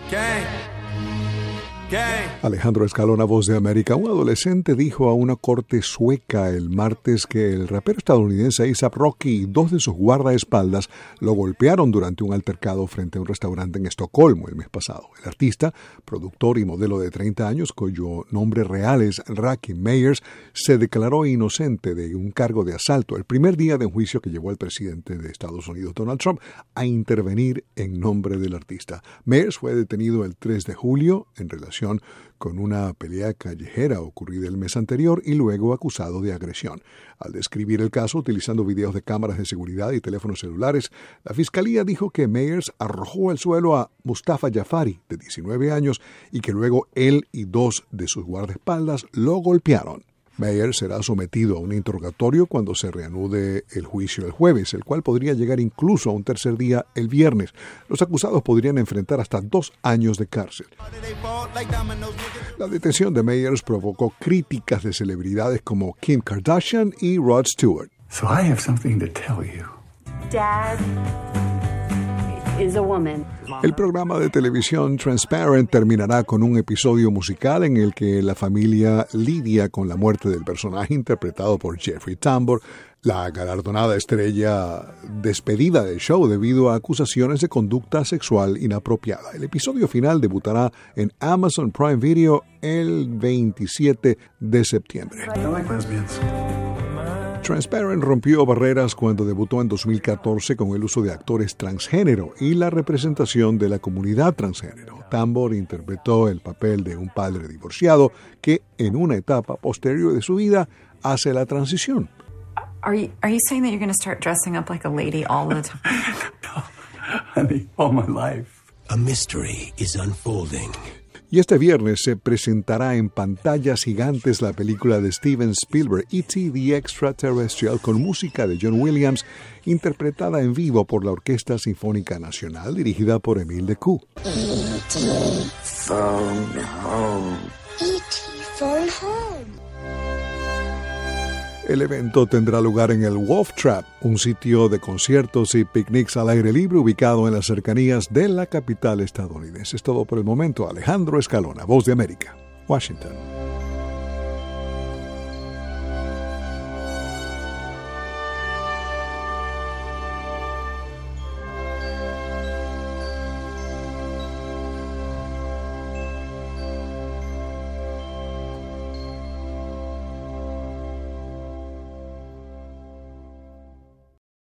Alejandro Escalona, Voz de América. Un adolescente dijo a una corte sueca el martes que el rapero estadounidense A$AP Rocky y dos de sus guardaespaldas lo golpearon durante un altercado frente a un restaurante en Estocolmo el mes pasado. El artista, productor y modelo de 30 años, cuyo nombre real es Rakim Mayers, se declaró inocente de un cargo de asalto el primer día de un juicio que llevó al presidente de Estados Unidos, Donald Trump, a intervenir en nombre del artista. Mayers fue detenido el 3 de julio en relación con una pelea callejera ocurrida el mes anterior y luego acusado de agresión. Al describir el caso utilizando videos de cámaras de seguridad y teléfonos celulares, la fiscalía dijo que Mayers arrojó al suelo a Mustafa Jafari, de 19 años, y que luego él y dos de sus guardaespaldas lo golpearon. Mayers será sometido a un interrogatorio cuando se reanude el juicio el jueves, el cual podría llegar incluso a un tercer día el viernes. Los acusados podrían enfrentar hasta 2 años de cárcel. La detención de Mayers provocó críticas de celebridades como Kim Kardashian y Rod Stewart. So I have something to tell you. Dad is a woman. El programa de televisión Transparent terminará con un episodio musical en el que la familia lidia con la muerte del personaje interpretado por Jeffrey Tambor, la galardonada estrella despedida del show debido a acusaciones de conducta sexual inapropiada. El episodio final debutará en Amazon Prime Video el 27 de septiembre. I like lesbians. Transparent rompió barreras cuando debutó en 2014 con el uso de actores transgénero y la representación de la comunidad transgénero. Tambor interpretó el papel de un padre divorciado que, en una etapa posterior de su vida, hace la transición. Are you saying that you're going to start dressing up like a lady all the time? No, honey, all my life. A mystery is unfolding. Y este viernes se presentará en pantallas gigantes la película de Steven Spielberg, E.T. the Extraterrestrial, con música de John Williams, interpretada en vivo por la Orquesta Sinfónica Nacional, dirigida por Émile Decoux. E.T. Phone Home. E.T. Phone Home. El evento tendrá lugar en el Wolf Trap, un sitio de conciertos y picnics al aire libre ubicado en las cercanías de la capital estadounidense. Es todo por el momento. Alejandro Escalona, Voz de América, Washington.